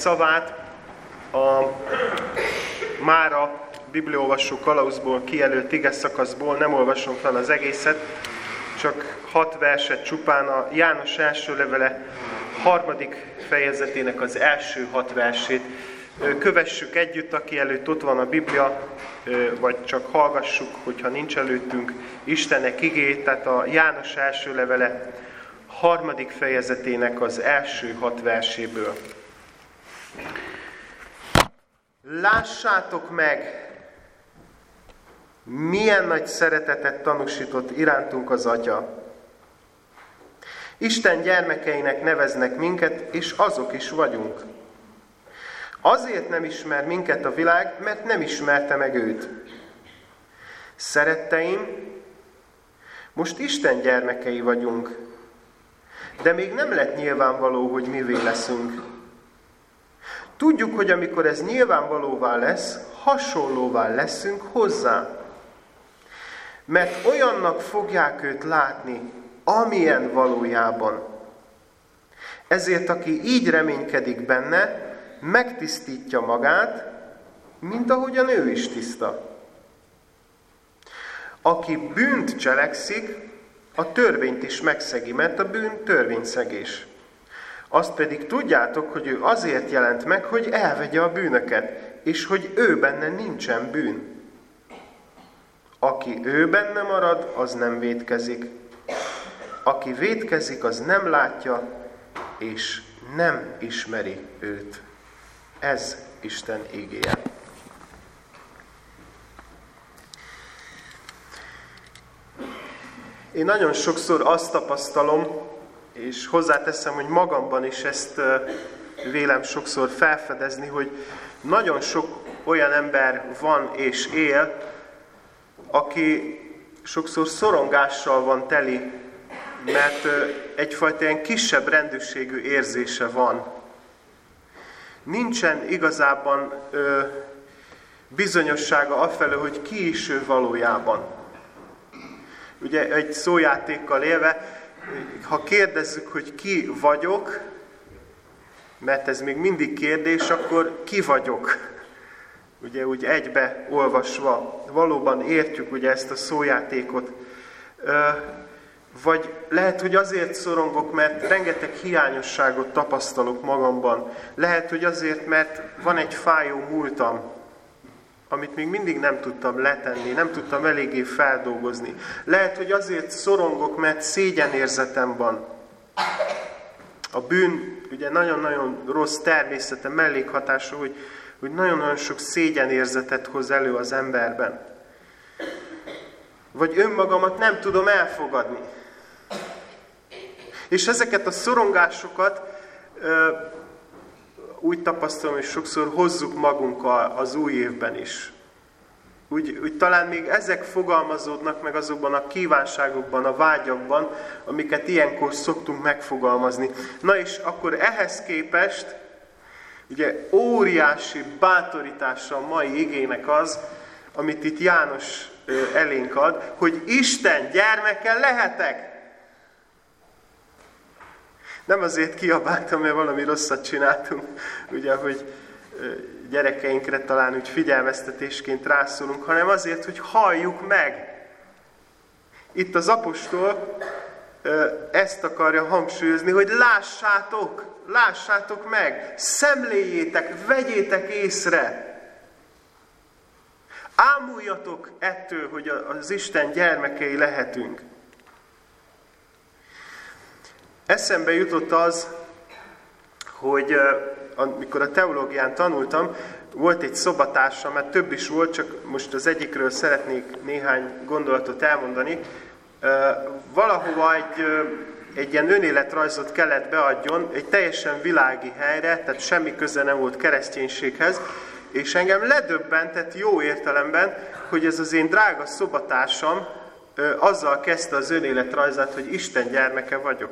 szavát a mára bibliaolvasó kalauzból kijelölt igeszakaszból, nem olvasom fel az egészet, csak 6 verset csupán, a János első levele 3. fejezetének az első 6 versét. Kövessük együtt, aki előtt ott van a Biblia, vagy csak hallgassuk, hogyha nincs előttünk Istennek igéjét, tehát a János első levele 3. fejezetének az első 6 verséből. Lássátok meg, milyen nagy szeretetet tanúsított irántunk az Atya. Isten gyermekeinek neveznek minket, és azok is vagyunk. Azért nem ismer minket a világ, mert nem ismerte meg őt. Szeretteim, most Isten gyermekei vagyunk, de még nem lett nyilvánvaló, hogy mivé leszünk. Tudjuk, hogy amikor ez nyilvánvalóvá lesz, hasonlóvá leszünk hozzá. Mert olyannak fogják őt látni, amilyen valójában. Ezért, aki így reménykedik benne, megtisztítja magát, mint ahogyan ő is tiszta. Aki bűnt cselekszik, a törvényt is megszegi, mert a bűn törvényszegés. Azt pedig tudjátok, hogy ő azért jelent meg, hogy elvegye a bűnöket, és hogy ő benne nincsen bűn. Aki ő benne marad, az nem vétkezik. Aki vétkezik, az nem látja, és nem ismeri őt. Ez Isten igéje. Én nagyon sokszor azt tapasztalom, és hozzáteszem, hogy magamban is ezt vélem sokszor felfedezni, hogy nagyon sok olyan ember van és él, aki sokszor szorongással van teli, mert egyfajta ilyen kisebb rendűségű érzése van. Nincsen igazában bizonyossága afelől, hogy ki is ő valójában. Ugye egy szójátékkal élve, ha kérdezzük, hogy ki vagyok, mert ez még mindig kérdés, akkor ki vagyok? Ugye úgy egybe olvasva valóban értjük ugye ezt a szójátékot. Vagy lehet, hogy azért szorongok, mert rengeteg hiányosságot tapasztalok magamban. Lehet, hogy azért, mert van egy fájó múltam, amit még mindig nem tudtam letenni, nem tudtam eléggé feldolgozni. Lehet, hogy azért szorongok, mert szégyenérzetem van. A bűn ugye nagyon-nagyon rossz természete, mellékhatása, hogy nagyon-nagyon sok szégyenérzetet hoz elő az emberben. Vagy önmagamat nem tudom elfogadni. És ezeket a szorongásokat úgy tapasztalom, hogy sokszor hozzuk magunkkal az új évben is. Úgy talán még ezek fogalmazódnak meg azokban a kívánságokban, a vágyakban, amiket ilyenkor szoktunk megfogalmazni. Na és akkor ehhez képest, ugye óriási bátorítása a mai igének az, amit itt János elénk ad, hogy Isten gyermeke lehetek. Nem azért kiabáltam, mert valami rosszat csináltunk, ugye, hogy gyerekeinkre talán úgy figyelmeztetésként rászólunk, hanem azért, hogy halljuk meg. Itt az apostol ezt akarja hangsúlyozni, hogy lássátok meg, szemléljétek, vegyétek észre. Ámuljatok ettől, hogy az Isten gyermekei lehetünk. Eszembe jutott az, hogy amikor a teológián tanultam, volt egy szobatársam, mert több is volt, csak most az egyikről szeretnék néhány gondolatot elmondani. Valahova egy ilyen önéletrajzot kellett beadjon, egy teljesen világi helyre, tehát semmi köze nem volt kereszténységhez, és engem ledöbbentett jó értelemben, hogy ez az én drága szobatársam azzal kezdte az önéletrajzát, hogy Isten gyermeke vagyok.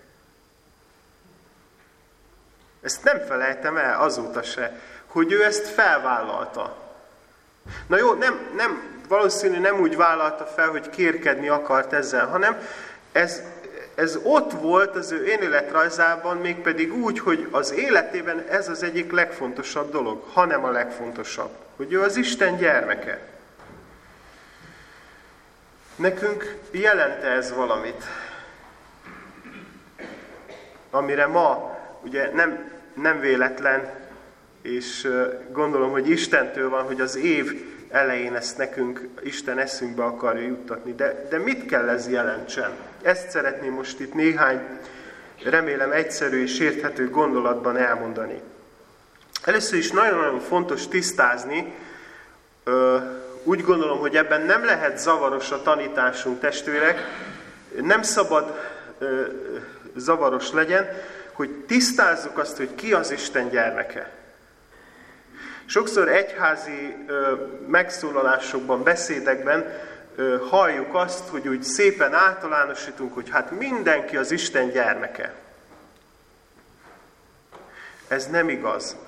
Ezt nem felejtem el azóta se, hogy ő ezt felvállalta. Na jó, valószínű nem úgy vállalta fel, hogy kérkedni akart ezzel, hanem ez ott volt az ő önéletrajzában, mégpedig úgy, hogy az életében ez az egyik legfontosabb dolog, hanem a legfontosabb, hogy ő az Isten gyermeke. Nekünk jelent ez valamit, amire ma ugye nem véletlen, és gondolom, hogy Istentől van, hogy az év elején ezt nekünk Isten eszünkbe akarja juttatni. De mit kell ez jelentsen? Ezt szeretném most itt néhány, remélem egyszerű és érthető gondolatban elmondani. Először is nagyon-nagyon fontos tisztázni, úgy gondolom, hogy ebben nem lehet zavaros a tanításunk, testvérek, nem szabad zavaros legyen, hogy tisztázzuk azt, hogy ki az Isten gyermeke. Sokszor egyházi megszólalásokban, beszédekben halljuk azt, hogy úgy szépen általánosítunk, hogy hát mindenki az Isten gyermeke. Ez nem igaz.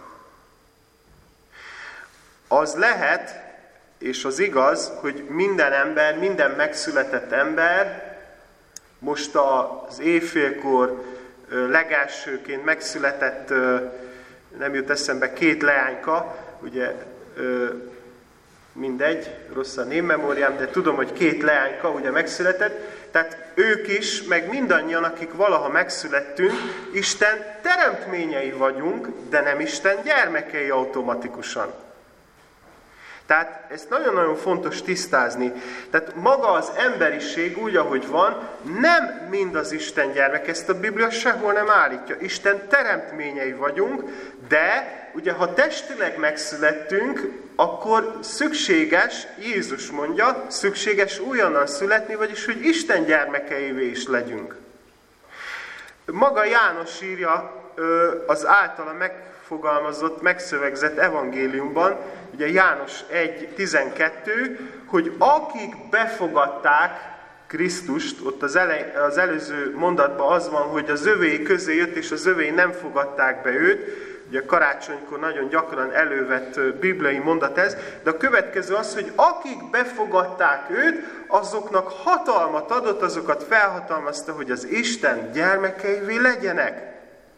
Az lehet, és az igaz, hogy minden ember, minden megszületett ember, most az éjfélkor legelsőként megszületett, nem jut eszembe, 2 leányka, ugye mindegy, rossz a névmemóriám, de tudom, hogy 2 leányka ugye megszületett, tehát ők is, meg mindannyian, akik valaha megszülettünk, Isten teremtményei vagyunk, de nem Isten gyermekei automatikusan. Tehát ezt nagyon-nagyon fontos tisztázni. Tehát maga az emberiség úgy, ahogy van, nem mind az Isten gyermek. Ezt a Biblia sehol nem állítja. Isten teremtményei vagyunk, de ugye ha testileg megszülettünk, akkor szükséges, Jézus mondja, szükséges újonnan születni, vagyis hogy Isten gyermekeivé is legyünk. Maga János írja az általa megfogalmazott, megszövegzett evangéliumban, ugye János 1.12, hogy akik befogadták Krisztust, ott az előző mondatban az van, hogy az övéi közé jött, és az övéi nem fogadták be őt, ugye karácsonykor nagyon gyakran elővett bibliai mondat ez, de a következő az, hogy akik befogadták őt, azoknak hatalmat adott, azokat felhatalmazta, hogy az Isten gyermekeivé legyenek.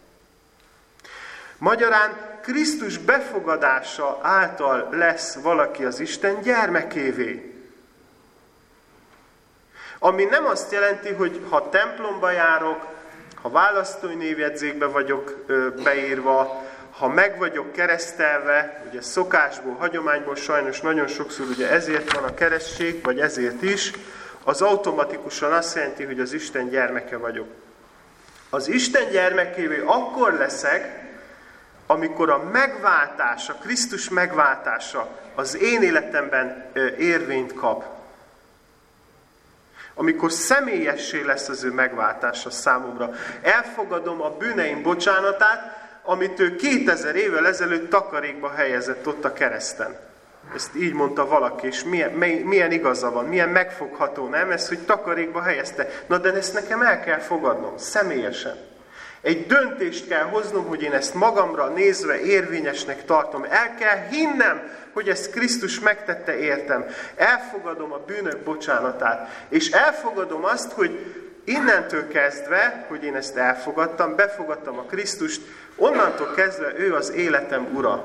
Magyarán Krisztus befogadása által lesz valaki az Isten gyermekévé. Ami nem azt jelenti, hogy ha templomba járok, ha választói névjegyzékbe vagyok beírva, ha meg vagyok keresztelve, ugye szokásból, hagyományból sajnos nagyon sokszor ugye ezért van a keresztség, vagy ezért is, az automatikusan azt jelenti, hogy az Isten gyermeke vagyok. Az Isten gyermekévé akkor leszek, amikor a megváltás, a Krisztus megváltása az én életemben érvényt kap. Amikor személyessé lesz az ő megváltása számomra. Elfogadom a bűneim bocsánatát, amit ő 2000 évvel ezelőtt takarékba helyezett ott a kereszten. Ezt így mondta valaki, és milyen igaza van, milyen megfogható, nem? Ez, hogy takarékba helyezte. Na, de ezt nekem el kell fogadnom, személyesen. Egy döntést kell hoznom, hogy én ezt magamra nézve érvényesnek tartom. El kell hinnem, hogy ezt Krisztus megtette értem. Elfogadom a bűnök bocsánatát. És elfogadom azt, hogy innentől kezdve, hogy én ezt elfogadtam, befogadtam a Krisztust, onnantól kezdve ő az életem ura.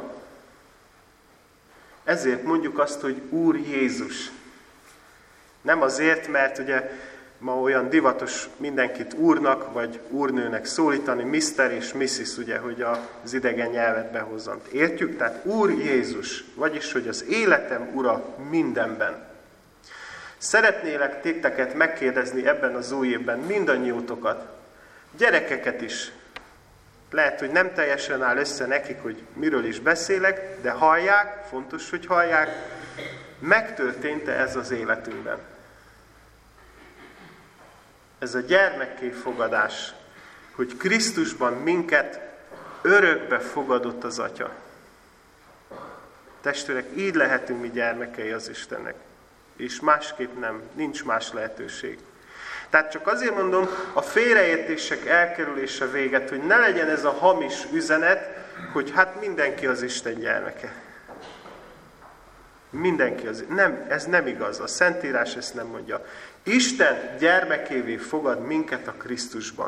Ezért mondjuk azt, hogy Úr Jézus. Nem azért, mert ugye ma olyan divatos mindenkit úrnak, vagy úrnőnek szólítani, Mr. és Mrs., ugye, hogy az idegen nyelvet behozzam. Értjük? Tehát Úr Jézus, vagyis, hogy az életem ura mindenben. Szeretnélek titeket megkérdezni ebben az új évben, mindannyiótokat, gyerekeket is. Lehet, hogy nem teljesen áll össze nekik, hogy miről is beszélek, de hallják, fontos, hogy hallják, megtörtént-e ez az életünkben. Ez a gyermekké fogadás, hogy Krisztusban minket örökbe fogadott az Atya. Testvérek, így lehetünk mi gyermekei az Istennek. És másképp nem, nincs más lehetőség. Tehát csak azért mondom, a félreértések elkerülése véget, hogy ne legyen ez a hamis üzenet, hogy hát mindenki az Isten gyermeke. Mindenki az. Nem, ez nem igaz. A Szentírás ezt nem mondja. Isten gyermekévé fogad minket a Krisztusban.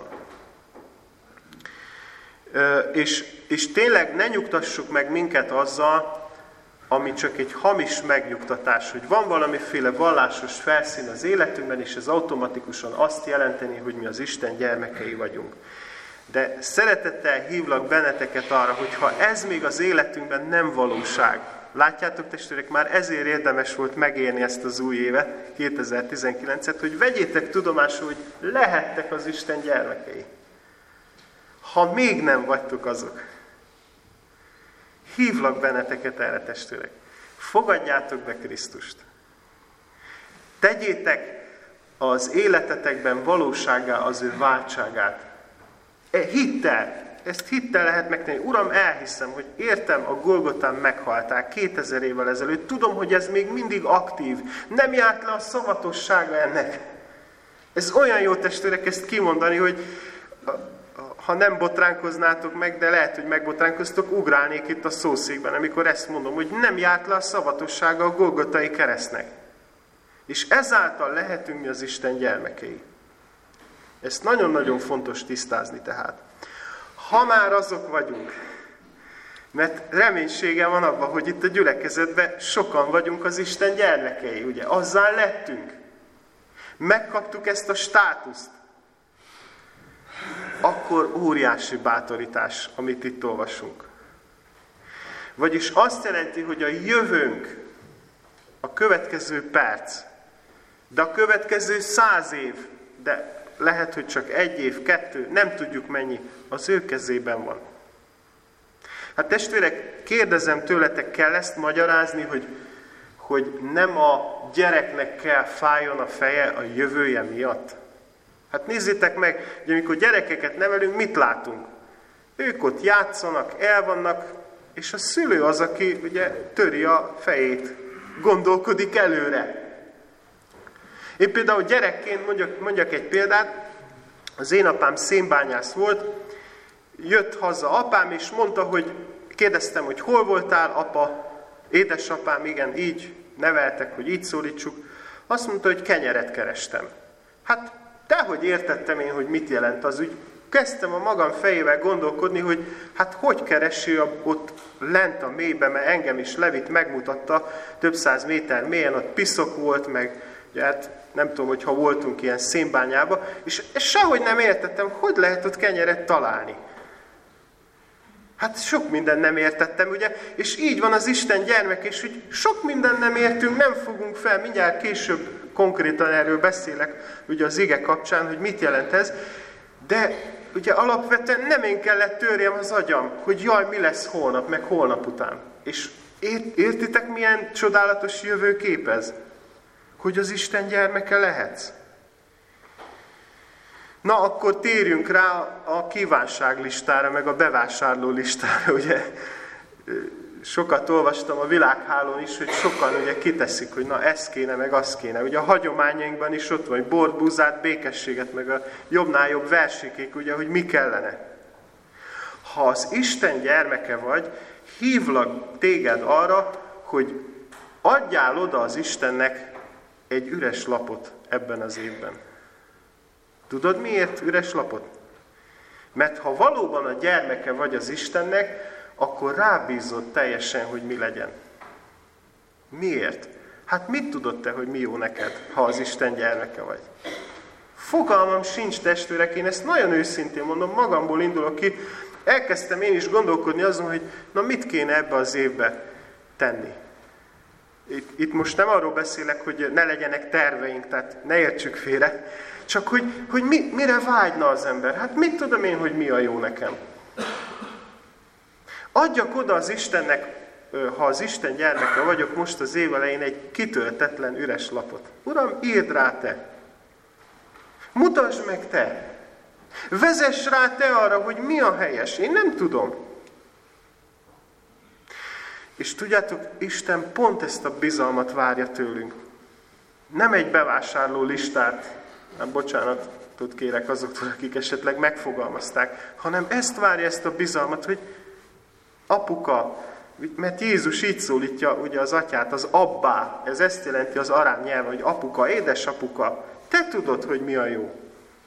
És tényleg ne nyugtassuk meg minket azzal, ami csak egy hamis megnyugtatás, hogy van valamiféle vallásos felszín az életünkben, és ez automatikusan azt jelenteni, hogy mi az Isten gyermekei vagyunk. De szeretettel hívlak benneteket arra, hogy ha ez még az életünkben nem valóság, látjátok testvérek, már ezért érdemes volt megélni ezt az új évet, 2019-et, hogy vegyétek tudomásul, hogy lehettek az Isten gyermekei. Ha még nem vagytok azok. Hívlak benneteket erre, testvérek. Fogadjátok be Krisztust. Tegyétek az életetekben valósággá az ő váltságát. Hittel. Ezt hittel lehet megtenni. Uram, elhiszem, hogy értem, a Golgotán meghalták 2000 évvel ezelőtt. Tudom, hogy ez még mindig aktív. Nem járt le a szavatossága ennek. Ez olyan jó, testvérek, ezt kimondani, hogy ha nem botránkoznátok meg, de lehet, hogy megbotránkoztok, ugrálnék itt a szószékben, amikor ezt mondom, hogy nem járt le a szavatossága a Golgotai keresztnek. És ezáltal lehetünk mi az Isten gyermekei. Ezt nagyon-nagyon fontos tisztázni tehát. Ha már azok vagyunk, mert reménysége van abban, hogy itt a gyülekezetben sokan vagyunk az Isten gyermekei, ugye? Azzal lettünk. Megkaptuk ezt a státuszt. Akkor óriási bátorítás, amit itt olvasunk. Vagyis azt jelenti, hogy a jövőnk, a következő perc, de a következő 100 év, de lehet, hogy csak 1 év, 2, nem tudjuk mennyi, az ő kezében van. Hát testvérek, kérdezem tőletek, kell ezt magyarázni, hogy nem a gyereknek kell fájjon a feje a jövője miatt? Hát nézzétek meg, hogy amikor gyerekeket nevelünk, mit látunk? Ők ott játszanak, el vannak, és a szülő az, aki ugye töri a fejét, gondolkodik előre. Én például gyerekként mondjak egy példát, az én apám szénbányász volt, jött haza apám, és mondta, hogy kérdeztem, hogy hol voltál, apa, édesapám, igen, így neveltek, hogy így szólítsuk. Azt mondta, hogy kenyeret kerestem. Hát, dehogy értettem én, hogy mit jelent az ügy. Kezdtem a magam fejével gondolkodni, hogy hát hogy keresi ott lent a mélybe, mert engem is levitt, megmutatta, több 100 méter mélyen, ott piszok volt, meg ugye, hát nem tudom, hogy ha voltunk ilyen szénbányába, és sehogy nem értettem, hogy lehet ott kenyeret találni. Hát sok mindent nem értettem, ugye? És így van az Isten gyermek, és hogy sok mindent nem értünk, nem fogunk fel, mindjárt később konkrétan erről beszélek, ugye az ige kapcsán, hogy mit jelent ez, de ugye alapvetően nem én kellett törjem az agyam, hogy jaj, mi lesz holnap, meg holnap után. És értitek, milyen csodálatos jövőkép ez? Hogy az Isten gyermeke lehetsz. Na, akkor térjünk rá a kívánságlistára, meg a bevásárló listára, ugye. Sokat olvastam a világhálón is, hogy sokan ugye kiteszik, hogy na ez kéne, meg az kéne. Ugye a hagyományainkban is ott van, hogy bort, búzát, békességet, meg a jobbnál jobb versikék, ugye, hogy mi kellene. Ha az Isten gyermeke vagy, hívlak téged arra, hogy adjál oda az Istennek egy üres lapot ebben az évben. Tudod miért üres lapot? Mert ha valóban a gyermeke vagy az Istennek, akkor rábízod teljesen, hogy mi legyen. Miért? Hát mit tudod te, hogy mi jó neked, ha az Isten gyermeke vagy? Fogalmam sincs, testvérek, én ezt nagyon őszintén mondom, magamból indulok ki. Elkezdtem én is gondolkodni azon, hogy na mit kéne ebbe az évbe tenni. Itt most nem arról beszélek, hogy ne legyenek terveink, tehát ne értsük félre, csak hogy mire vágyna az ember. Hát mit tudom én, hogy mi a jó nekem? Adjak oda az Istennek, ha az Isten gyermeke vagyok most az év elején, egy kitöltetlen üres lapot. Uram, írd rá te! Mutasd meg te! Vezess rá te arra, hogy mi a helyes. Én nem tudom. És tudjátok, Isten pont ezt a bizalmat várja tőlünk. Nem egy bevásárló listát, bocsánatot kérek azoktól, akik esetleg megfogalmazták, hanem ezt várja, ezt a bizalmat, hogy apuka, Mert Jézus így szólítja ugye az atyát, az abbá. Ez ezt jelenti az arám nyelven, hogy apuka, édesapuka, te tudod, hogy mi a jó.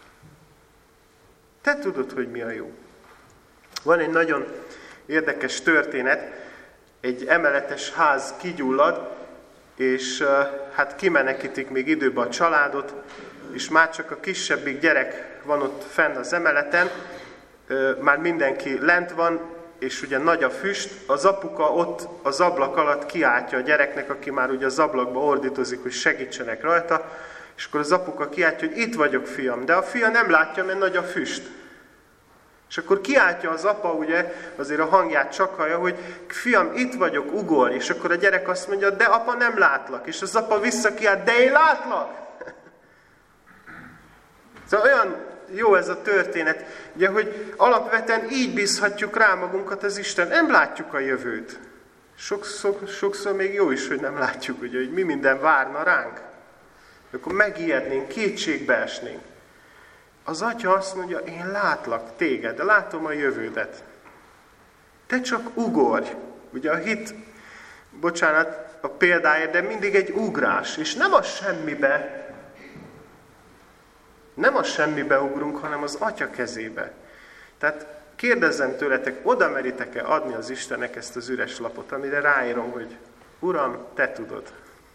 Te tudod, hogy mi a jó. Van egy nagyon érdekes történet, egy emeletes ház kigyullad, és hát kimenekítik még időben a családot, és már csak a kisebbik gyerek van ott fenn az emeleten, már mindenki lent van, és ugye nagy a füst, az apuka ott az ablak alatt kiáltja a gyereknek, aki már ugye az ablakba ordítozik, hogy segítsenek rajta, és akkor az apuka kiáltja, hogy itt vagyok, fiam, de a fia nem látja, mert nagy a füst. És akkor kiáltja az apa, ugye, azért a hangját csak hallja, hogy fiam, itt vagyok, ugorj, és akkor a gyerek azt mondja, de apa, nem látlak, és az apa visszakiált, de én látlak! Szóval olyan jó ez a történet, ugye, hogy alapvetően így bízhatjuk rá magunkat az Isten. Nem látjuk a jövőt. Sokszor még jó is, hogy nem látjuk, ugye, hogy mi minden várna ránk. Akkor megijednénk, kétségbe esnénk. Az atya azt mondja, én látlak téged, de látom a jövődet. Te csak ugorj. Ugye a hit, bocsánat a példája, de mindig egy ugrás. És nem a semmibe ugrunk, hanem az atya kezébe. Tehát kérdezzem tőletek, oda meritek-e adni az Istennek ezt az üres lapot, amire ráírom, hogy Uram, te tudod.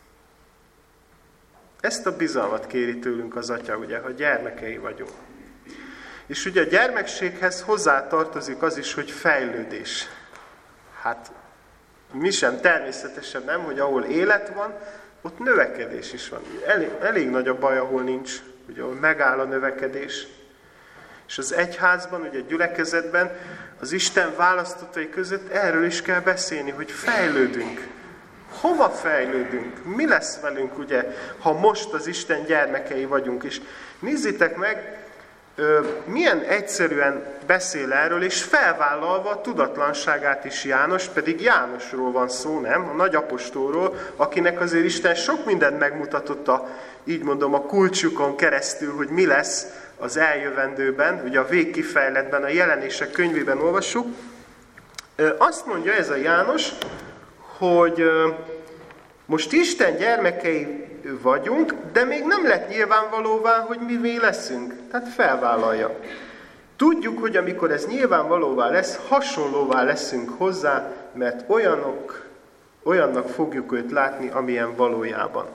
Ezt a bizalmat kéri tőlünk az atya, ugye, ha gyermekei vagyunk. És ugye a gyermekséghez hozzátartozik az is, hogy fejlődés. Hát mi sem természetesen nem, hogy ahol élet van, ott növekedés is van. Elég nagy a baj, ahol nincs, ugye, ahol megáll a növekedés. És az egyházban, ugye a gyülekezetben, az Isten választottai között erről is kell beszélni, hogy fejlődünk. Hova fejlődünk? Mi lesz velünk, ugye, ha most az Isten gyermekei vagyunk? És nézzétek meg, milyen egyszerűen beszél erről, és felvállalva a tudatlanságát is János, pedig Jánosról van szó, nem? A nagy apostolról, akinek azért Isten sok mindent megmutatott így mondom, a kulcsukon keresztül, hogy mi lesz az eljövendőben, ugye a végkifejletben, a Jelenések könyvében olvassuk. Azt mondja ez a János, hogy most Isten gyermekei vagyunk, de még nem lett nyilvánvalóvá, hogy mivé leszünk. Tehát felvállalja. Tudjuk, hogy amikor ez nyilvánvalóvá lesz, hasonlóvá leszünk hozzá, mert olyannak fogjuk őt látni, amilyen valójában.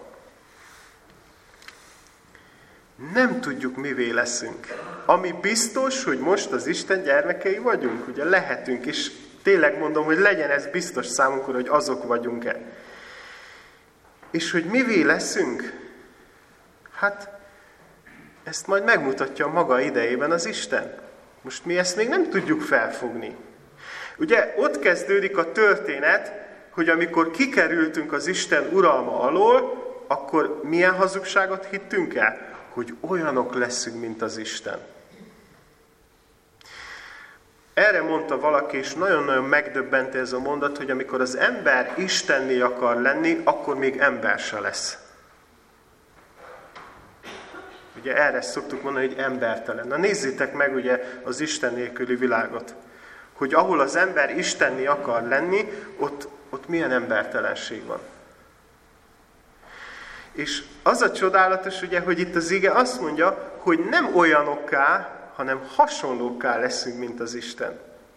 Nem tudjuk, mivé leszünk. Ami biztos, hogy most az Isten gyermekei vagyunk, ugye lehetünk, és tényleg mondom, hogy legyen ez biztos számunkra, hogy azok vagyunk-e. És hogy mivé leszünk? Hát, ezt majd megmutatja a maga idejében az Isten. Most mi ezt még nem tudjuk felfogni. Ugye ott kezdődik a történet, hogy amikor kikerültünk az Isten uralma alól, akkor milyen hazugságot hittünk el? Hogy olyanok leszünk, mint az Isten. Erre mondta valaki, és nagyon-nagyon megdöbbentő ez a mondat, hogy amikor az ember Istenné akar lenni, akkor még ember se lesz. Ugye erre szoktuk mondani, hogy embertelen. Na nézzétek meg ugye az Isten nélküli világot. Hogy ahol az ember Istenné akar lenni, ott milyen embertelenség van. És az a csodálatos, ugye, hogy itt az ige azt mondja, hogy nem olyanokká, hanem hasonlókká leszünk, mint az Isten.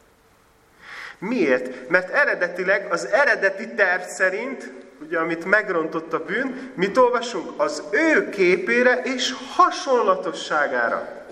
Miért? Mert eredetileg, az eredeti terv szerint, ugye, amit megrontott a bűn, mit olvasunk? Az ő képére és hasonlatosságára.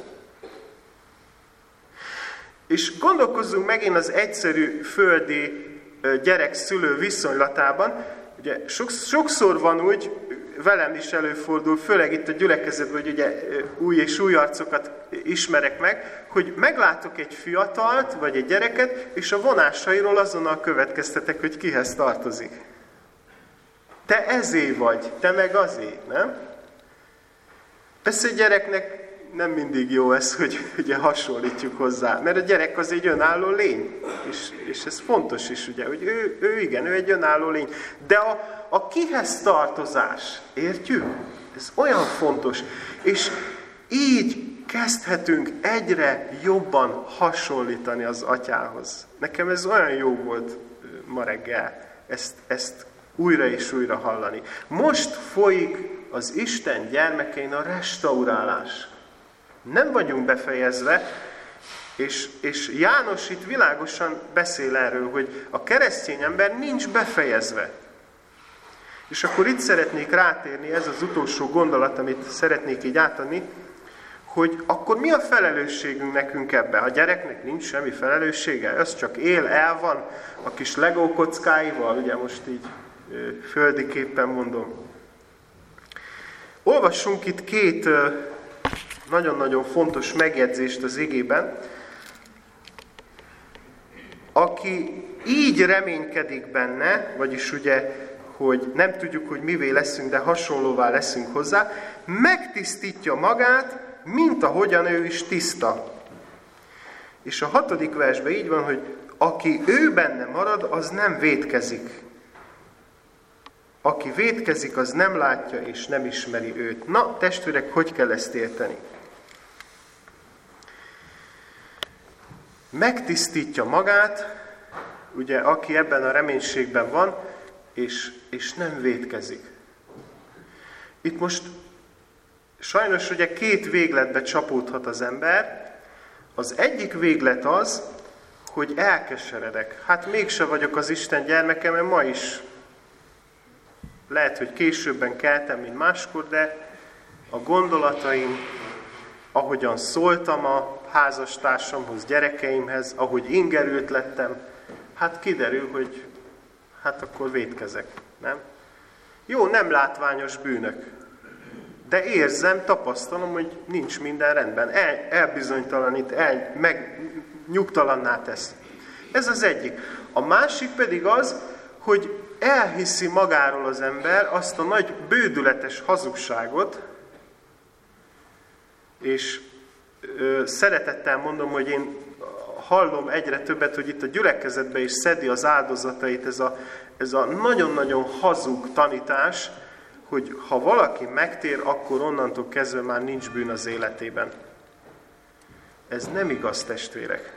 És gondolkozzunk megint az egyszerű földi gyerek-szülő viszonylatában. Ugye, sokszor van úgy, velem is előfordul, főleg itt a gyülekezetben, hogy ugye új és új arcokat ismerek meg, hogy meglátok egy fiatalt, vagy egy gyereket, és a vonásairól azonnal következtetek, hogy kihez tartozik. Te ezé vagy, te meg azé, nem? Persze a gyereknek nem mindig jó ez, hogy ugye hasonlítjuk hozzá, mert a gyerek az egy önálló lény, és ez fontos is, ugye, hogy ő egy önálló lény. De a kihez tartozás, értjük? Ez olyan fontos. És így kezdhetünk egyre jobban hasonlítani az atyához. Nekem ez olyan jó volt ma reggel ezt újra és újra hallani. Most folyik az Isten gyermekein a restaurálás. Nem vagyunk befejezve, és János itt világosan beszél erről, hogy a keresztény ember nincs befejezve. És akkor itt szeretnék rátérni, ez az utolsó gondolat, amit szeretnék így átadni, hogy akkor mi a felelősségünk nekünk ebben? A gyereknek nincs semmi felelőssége, az csak él, el van a kis Lego kockáival, ugye most így földiképpen mondom. Olvassunk itt két nagyon-nagyon fontos megjegyzést az igében. Aki így reménykedik benne, vagyis ugye, hogy nem tudjuk, hogy mivé leszünk, de hasonlóvá leszünk hozzá, megtisztítja magát, mint ahogyan ő is tiszta. És a 6. versben így van, hogy aki ő benne marad, az nem vétkezik. Aki vétkezik, az nem látja és nem ismeri őt. Na, testvérek, hogy kell ezt érteni? Megtisztítja magát, ugye, aki ebben a reménységben van, és nem vétkezik. Itt most sajnos ugye két végletbe csapódhat az ember. Az egyik véglet az, hogy elkeseredek. Hát mégse vagyok az Isten gyermeke, mert ma is lehet, hogy későbben keltem, mint máskor, de a gondolataim, ahogyan szóltam a házastársamhoz, gyerekeimhez, ahogy ingerült lettem, hát kiderül, hogy hát akkor vétkezek, nem? Jó, nem látványos bűnök, de érzem, tapasztalom, hogy nincs minden rendben. Elbizonytalanít, nyugtalanná tesz. Ez az egyik. A másik pedig az, hogy elhiszi magáról az ember azt a nagy bődületes hazugságot, és szeretettel mondom, hogy én hallom egyre többet, hogy itt a gyülekezetben is szedi az áldozatait ez a nagyon-nagyon hazug tanítás, hogy ha valaki megtér, akkor onnantól kezdve már nincs bűn az életében. Ez nem igaz, testvérek.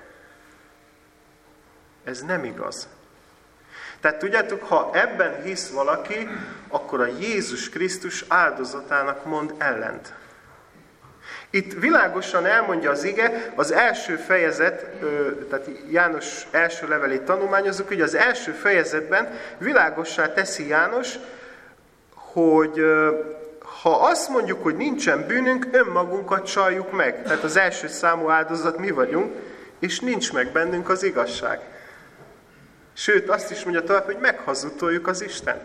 Ez nem igaz. Tehát tudjátok, ha ebben hisz valaki, akkor a Jézus Krisztus áldozatának mond ellent. Itt világosan elmondja az ige, az első fejezet, tehát János első levelét tanulmányozzuk, hogy az első fejezetben világossá teszi János, hogy ha azt mondjuk, hogy nincsen bűnünk, önmagunkat csaljuk meg. Tehát az első számú áldozat mi vagyunk, és nincs meg bennünk az igazság. Sőt, azt is mondja tovább, hogy meghazudtoljuk az Istent.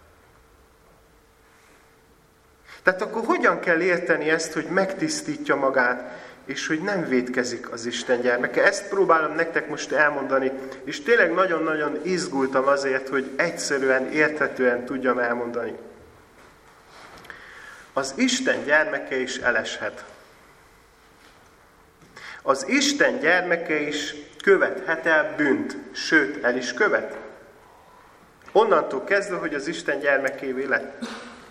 Tehát akkor hogyan kell érteni ezt, hogy megtisztítja magát, és hogy nem vétkezik az Isten gyermeke? Ezt próbálom nektek most elmondani, és tényleg nagyon-nagyon izgultam azért, hogy egyszerűen, érthetően tudjam elmondani. Az Isten gyermeke is eleshet. Az Isten gyermeke is követhet el bűnt, sőt, el is követ. Onnantól kezdve, hogy az Isten gyermekévé lett.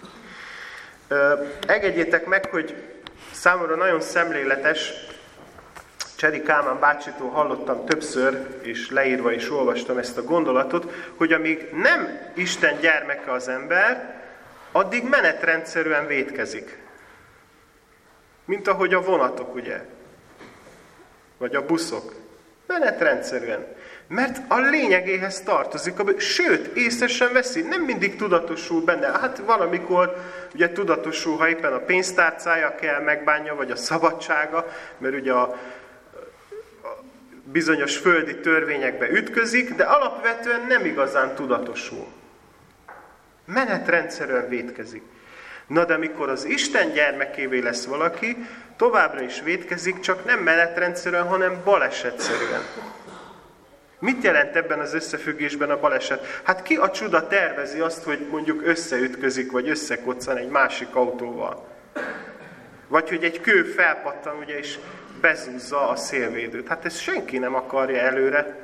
Engedjétek meg, hogy számomra nagyon szemléletes, Cseri Kálmán bácsitól hallottam többször, és leírva is olvastam ezt a gondolatot, hogy amíg nem Isten gyermeke az ember, addig menetrendszerűen vétkezik. Mint ahogy a vonatok, ugye? Vagy a buszok. Menetrendszerűen. Mert a lényegéhez tartozik, sőt, észre sem veszi, nem mindig tudatosul benne. Hát valamikor ugye tudatosul, ha éppen a pénztárcája kell megbánja, vagy a szabadsága, mert ugye a bizonyos földi törvényekbe ütközik, de alapvetően nem igazán tudatosul. Menetrendszerűen vétkezik. Na de mikor az Isten gyermekévé lesz valaki, továbbra is vétkezik, csak nem menetrendszerűen, hanem balesetszerűen. Mit jelent ebben az összefüggésben a baleset? Hát ki a csuda tervezi azt, hogy mondjuk összeütközik, vagy összekoccan egy másik autóval? Vagy hogy egy kő felpattan, ugye, és bezúzza a szélvédőt. Hát ezt senki nem akarja előre.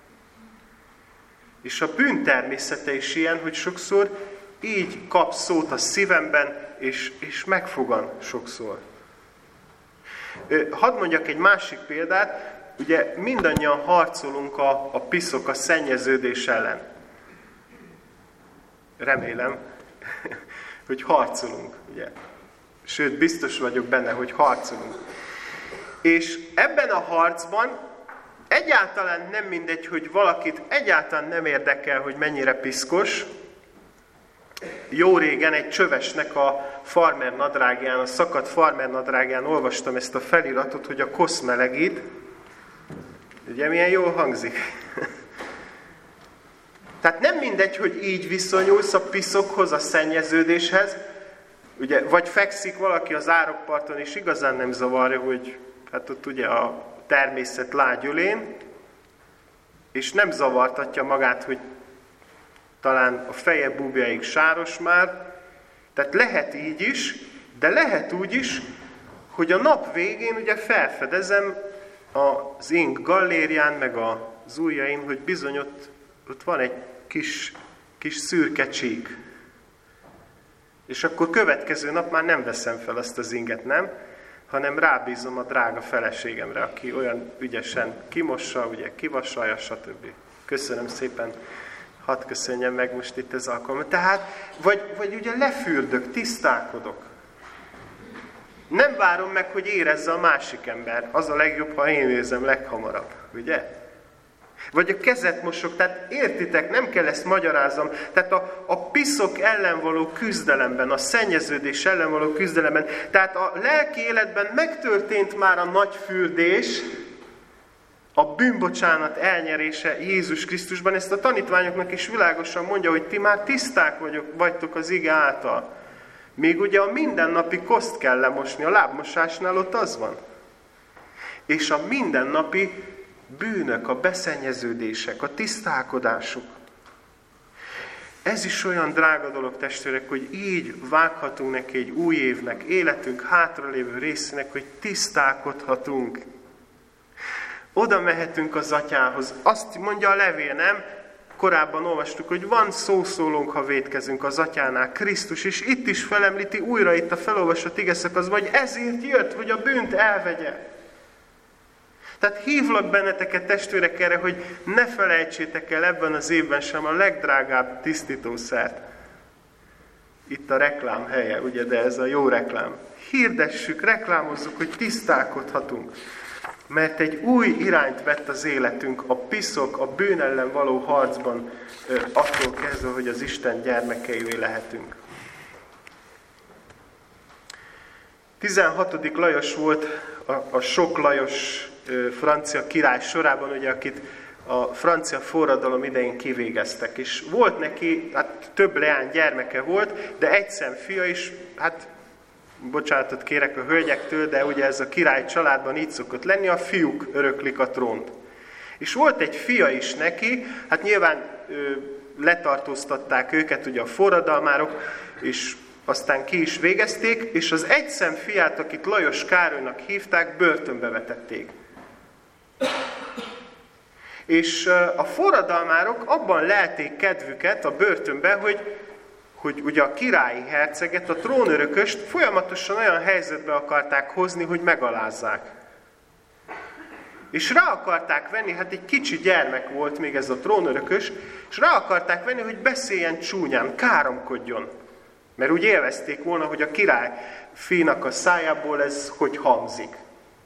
És a bűn természete is ilyen, hogy sokszor így kap szót a szívemben, és megfogan sokszor. Hadd mondjak egy másik példát. Ugye mindannyian harcolunk a piszok, a szennyeződés ellen. remélem, hogy harcolunk, ugye? Sőt, biztos vagyok benne, hogy harcolunk. És ebben a harcban egyáltalán nem mindegy, hogy valakit egyáltalán nem érdekel, hogy mennyire piszkos. Jó régen egy csövesnek a farmer nadrágján, a szakadt farmer nadrágján olvastam ezt a feliratot, hogy a kosz melegít. Ugye milyen jól hangzik? Tehát nem mindegy, hogy így viszonyulsz a piszokhoz, a szennyeződéshez. Ugye, vagy fekszik valaki az árokparton, és igazán nem zavarja, hogy hát ott ugye a természet lágyölén, és nem zavartatja magát, hogy talán a feje búbjáig sáros már. Tehát lehet így is, de lehet úgy is, hogy a nap végén ugye felfedezem az én gallérián, meg az ujjaim, hogy bizony ott van egy kis szürke csík. És akkor következő nap már nem veszem fel azt az inget, nem? Hanem rábízom a drága feleségemre, aki olyan ügyesen kimossa, ugye kivasalja, stb. Köszönöm szépen, hadd köszönjem meg most itt ez alkalmat. Tehát, vagy ugye lefürdök, tisztálkodok. Nem várom meg, hogy érezze a másik ember. Az a legjobb, ha én érzem leghamarabb, ugye? Vagy a kezet mosok, tehát értitek, nem kell ezt magyaráznom. Tehát a piszok ellen való küzdelemben, a szennyeződés ellen való küzdelemben, tehát a lelki életben megtörtént már a nagy fürdés, a bűnbocsánat elnyerése Jézus Krisztusban. Ezt a tanítványoknak is világosan mondja, hogy ti már tiszták vagytok az ige által. Még ugye a mindennapi koszt kell lemosni, a lábmosásnál ott az van. És a mindennapi bűnök, a beszennyeződések, a tisztálkodásuk. Ez is olyan drága dolog, testvérek, hogy így vághatunk neki egy új évnek, életünk hátralévő részének, hogy tisztálkodhatunk. Oda mehetünk az atyához. Azt mondja a levél, nem? Korábban olvastuk, hogy van szószólónk, ha vétkezünk az atyánál, Krisztus, és itt is felemlíti újra itt a felolvasott igeszakaszban, hogy ezért jött, hogy a bűnt elvegye. Tehát hívlak benneteket, testvérek, erre, hogy ne felejtsétek el ebben az évben sem a legdrágább tisztítószert. Itt a reklám helye, ugye, de ez a jó reklám. Hirdessük, reklámozzuk, hogy tisztálkodhatunk. Mert egy új irányt vett az életünk, a piszok, a bűn ellen való harcban, attól kezdve, hogy az Isten gyermekeivé lehetünk. 16. Lajos volt a sok Lajos francia király sorában, ugye, akit a francia forradalom idején kivégeztek. És volt neki, hát több leány gyermeke volt, de egy fia is, hát bocsánatot kérek a hölgyektől, de ugye ez a király családban így szokott lenni, a fiúk öröklik a trónt. És volt egy fia is neki, hát nyilván letartóztatták őket ugye a forradalmárok, és aztán ki is végezték, és az egyszem fiát, akit Lajos Károlynak hívták, börtönbe vetették. És a forradalmárok abban lelték kedvüket a börtönbe, hogy ugye a királyi herceget, a trónörököst folyamatosan olyan helyzetbe akarták hozni, hogy megalázzák. És rá akarták venni, hát egy kicsi gyermek volt még ez a trónörökös, és rá akarták venni, hogy beszéljen csúnyán, káromkodjon. Mert úgy élvezték volna, hogy a király finak a szájából ez hogy hangzik.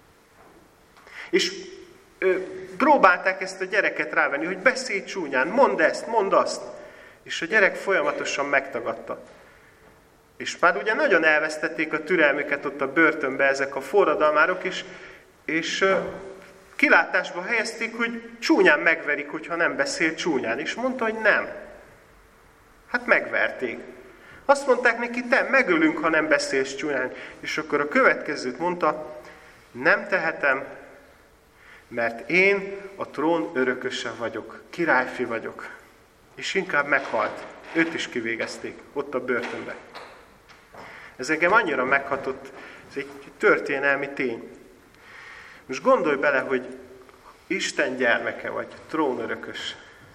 És próbálták ezt a gyereket rávenni, hogy beszélj csúnyán, mondd ezt, mondd azt. És a gyerek folyamatosan megtagadta. És már ugye nagyon elvesztették a türelmüket ott a börtönbe ezek a forradalmárok, és kilátásba helyezték, hogy csúnyán megverik, hogyha nem beszél csúnyán. És mondta, hogy nem. Hát megverték. Azt mondták neki, te megölünk, ha nem beszélsz csúnyán. És akkor a következőt mondta, nem tehetem, mert én a trón örököse vagyok, királyfi vagyok. És inkább meghalt. Őt is kivégezték, ott a börtönbe. Ez engem annyira meghatott, ez egy történelmi tény. Most gondolj bele, hogy Isten gyermeke vagy, trónörökös.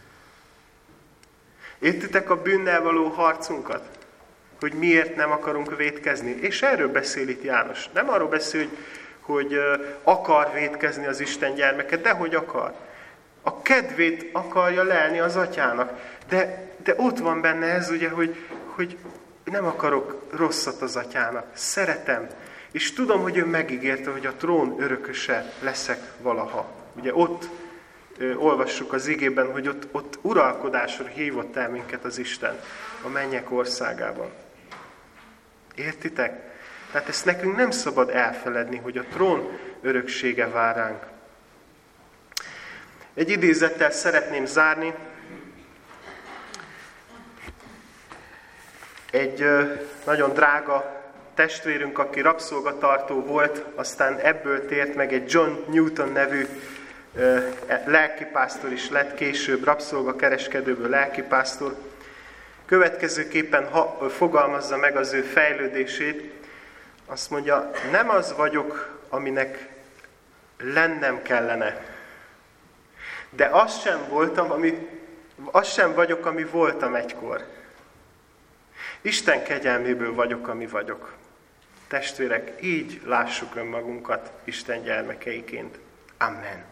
Értitek a bűnnel való harcunkat? Hogy miért nem akarunk vétkezni? És erről beszél itt János. Nem arról beszél, hogy akar vétkezni az Isten gyermeke, de hogy akar. A kedvét akarja lelni az atyának. de ott van benne ez, ugye, hogy nem akarok rosszat az atyának. Szeretem. És tudom, hogy ő megígérte, hogy a trón örököse leszek valaha. Ugye ott olvassuk az igében, hogy ott uralkodásra hívott el minket az Isten a mennyek országában. Értitek? Tehát ezt nekünk nem szabad elfeledni, hogy a trón öröksége vár ránk. Egy idézettel szeretném zárni. Egy nagyon drága testvérünk, aki rabszolgatartó volt, aztán ebből tért meg, egy John Newton nevű lelkipásztor is lett, később rabszolgakereskedőből lelkipásztor. Következőképpen fogalmazza meg az ő fejlődését. Azt mondja, nem az vagyok, aminek lennem kellene, de az sem vagyok, ami voltam egykor. Isten kegyelméből vagyok, ami vagyok. Testvérek, így lássuk önmagunkat Isten gyermekeiként. Amen.